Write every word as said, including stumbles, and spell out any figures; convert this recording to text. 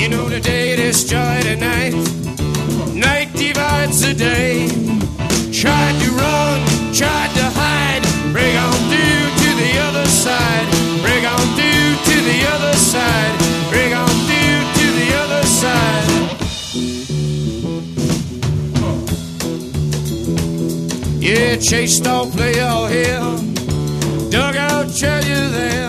You know the day destroyed the night, night divides the day. Tried to run, tried to hide, break on through to the other side, break on through to the other side, break on through to the other side. Yeah, chased all play all hell, dug out treasure there.